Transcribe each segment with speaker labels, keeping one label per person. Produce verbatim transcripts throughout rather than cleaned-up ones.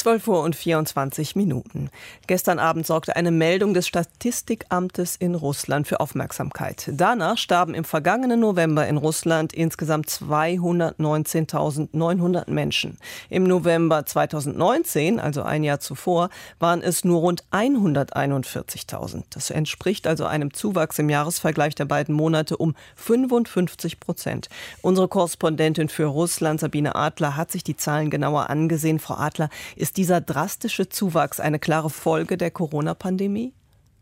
Speaker 1: zwölf Uhr und vierundzwanzig Minuten. Gestern Abend sorgte eine Meldung des Statistikamtes in Russland für Aufmerksamkeit. Danach starben im vergangenen November in Russland insgesamt zweihundertneunzehntausendneunhundert Menschen. Im November zweitausendneunzehn, also ein Jahr zuvor, waren es nur rund hunderteinundvierzigtausend. Das entspricht also einem Zuwachs im Jahresvergleich der beiden Monate um fünfundfünfzig Prozent. Unsere Korrespondentin für Russland, Sabine Adler, hat sich die Zahlen genauer angesehen. Frau Adler, ist dieser drastische Zuwachs eine klare Folge der Corona-Pandemie?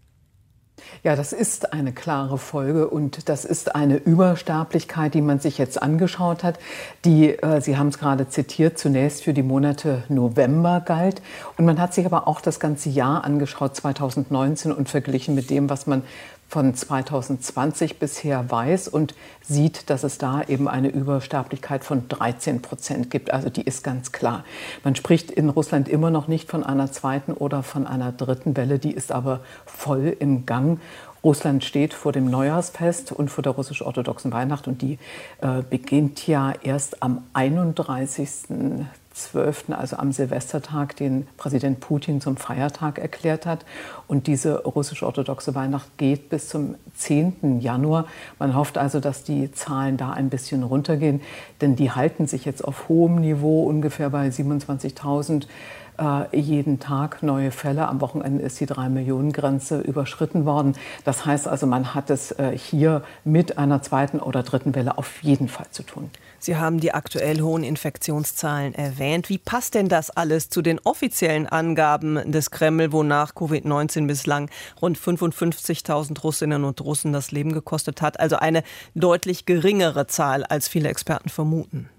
Speaker 2: Ja, das ist eine klare Folge und das ist eine Übersterblichkeit, die man sich jetzt angeschaut hat, die, äh, Sie haben es gerade zitiert, zunächst für die Monate November galt. Und man hat sich aber auch das ganze Jahr angeschaut, zweitausendneunzehn, und verglichen mit dem, was man von zweitausendzwanzig bisher weiß, und sieht, dass es da eben eine Übersterblichkeit von dreizehn Prozent gibt. Also die ist ganz klar. Man spricht in Russland immer noch nicht von einer zweiten oder von einer dritten Welle, die ist aber voll im Gang. Russland steht vor dem Neujahrsfest und vor der russisch-orthodoxen Weihnacht, und die äh, beginnt ja erst am einunddreißigsten zwölften, also am Silvestertag, den Präsident Putin zum Feiertag erklärt hat. Und diese russisch-orthodoxe Weihnacht geht bis zum zehnten Januar. Man hofft also, dass die Zahlen da ein bisschen runtergehen, denn die halten sich jetzt auf hohem Niveau, ungefähr bei siebenundzwanzigtausend. Jeden Tag neue Fälle. Am Wochenende ist die drei-Millionen-Grenze überschritten worden. Das heißt also, man hat es hier mit einer zweiten oder dritten Welle auf jeden Fall zu tun.
Speaker 1: Sie haben die aktuell hohen Infektionszahlen erwähnt. Wie passt denn das alles zu den offiziellen Angaben des Kreml, wonach Covid neunzehn bislang rund fünfundfünfzigtausend Russinnen und Russen das Leben gekostet hat? Also eine deutlich geringere Zahl, als viele Experten vermuten.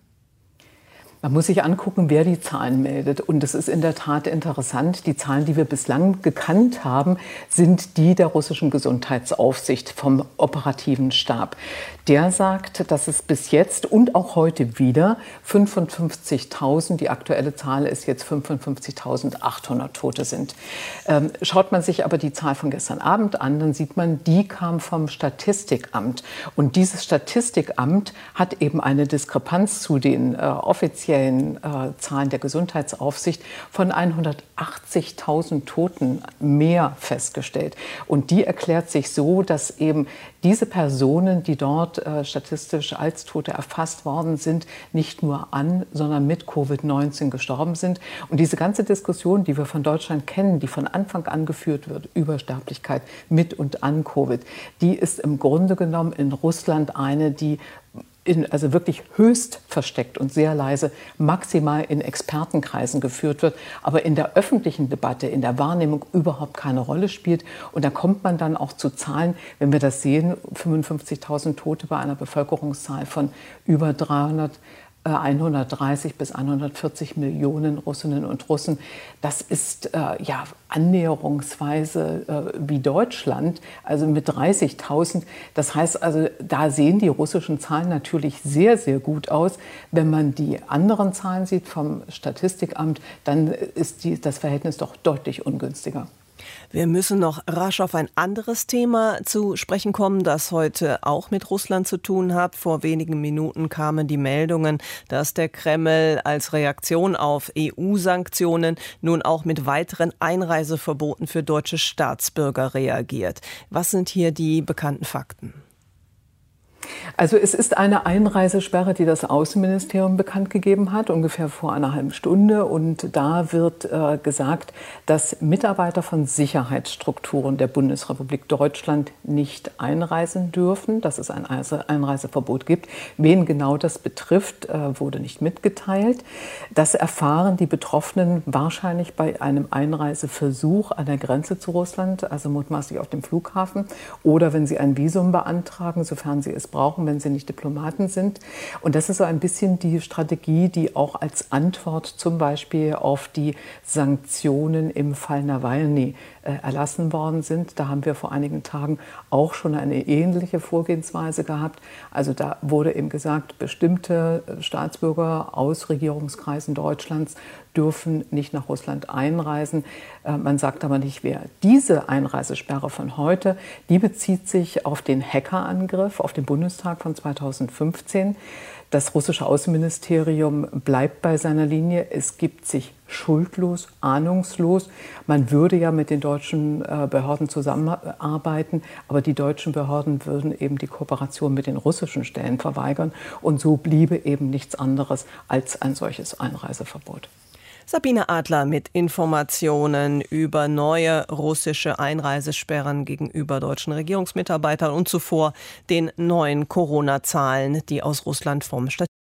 Speaker 2: Man muss sich angucken, wer die Zahlen meldet. Und es ist in der Tat interessant. Die Zahlen, die wir bislang gekannt haben, sind die der russischen Gesundheitsaufsicht vom operativen Stab. Der sagt, dass es bis jetzt und auch heute wieder fünfundfünfzigtausend, die aktuelle Zahl ist jetzt fünfundfünfzigtausendachthundert Tote sind. Ähm, schaut man sich aber die Zahl von gestern Abend an, dann sieht man, die kam vom Statistikamt. Und dieses Statistikamt hat eben eine Diskrepanz zu den äh, offiziellen Äh, Zahlen der Gesundheitsaufsicht von hundertachtzigtausend Toten mehr festgestellt. Und die erklärt sich so, dass eben diese Personen, die dort äh, statistisch als Tote erfasst worden sind, nicht nur an, sondern mit Covid neunzehn gestorben sind. Und diese ganze Diskussion, die wir von Deutschland kennen, die von Anfang an geführt wird, Übersterblichkeit mit und an Covid, die ist im Grunde genommen in Russland eine, die In, also wirklich höchst versteckt und sehr leise, maximal in Expertenkreisen geführt wird, aber in der öffentlichen Debatte, in der Wahrnehmung überhaupt keine Rolle spielt. Und da kommt man dann auch zu Zahlen, wenn wir das sehen, fünfundfünfzigtausend Tote bei einer Bevölkerungszahl von über dreihundert, hundertdreißig bis hundertvierzig Millionen Russinnen und Russen. Das ist äh, ja annäherungsweise äh, wie Deutschland, also mit dreißigtausend. Das heißt also, da sehen die russischen Zahlen natürlich sehr, sehr gut aus. Wenn man die anderen Zahlen sieht vom Statistikamt, dann ist die, das Verhältnis doch deutlich ungünstiger.
Speaker 1: Wir müssen noch rasch auf ein anderes Thema zu sprechen kommen, das heute auch mit Russland zu tun hat. Vor wenigen Minuten kamen die Meldungen, dass der Kreml als Reaktion auf E U-Sanktionen nun auch mit weiteren Einreiseverboten für deutsche Staatsbürger reagiert. Was sind hier die bekannten Fakten?
Speaker 2: Also es ist eine Einreisesperre, die das Außenministerium bekannt gegeben hat, ungefähr vor einer halben Stunde. Und da wird äh, gesagt, dass Mitarbeiter von Sicherheitsstrukturen der Bundesrepublik Deutschland nicht einreisen dürfen, dass es ein Einreiseverbot gibt. Wen genau das betrifft, äh, wurde nicht mitgeteilt. Das erfahren die Betroffenen wahrscheinlich bei einem Einreiseversuch an der Grenze zu Russland, also mutmaßlich auf dem Flughafen, oder wenn sie ein Visum beantragen, sofern sie es brauchen, wenn sie nicht Diplomaten sind. Und das ist so ein bisschen die Strategie, die auch als Antwort zum Beispiel auf die Sanktionen im Fall Nawalny äh, erlassen worden sind. Da haben wir vor einigen Tagen auch schon eine ähnliche Vorgehensweise gehabt. Also da wurde eben gesagt, bestimmte Staatsbürger aus Regierungskreisen Deutschlands dürfen nicht nach Russland einreisen. Äh, man sagt aber nicht, wer. Diese Einreisesperre von heute, die bezieht sich auf den Hackerangriff auf den Bundestag Bundestag von zweitausendfünfzehn. Das russische Außenministerium bleibt bei seiner Linie. Es gibt sich schuldlos, ahnungslos. Man würde ja mit den deutschen Behörden zusammenarbeiten, aber die deutschen Behörden würden eben die Kooperation mit den russischen Stellen verweigern. Und so bliebe eben nichts anderes als ein solches Einreiseverbot.
Speaker 1: Sabine Adler mit Informationen über neue russische Einreisesperren gegenüber deutschen Regierungsmitarbeitern und zuvor den neuen Corona-Zahlen, die aus Russland vom Statistischen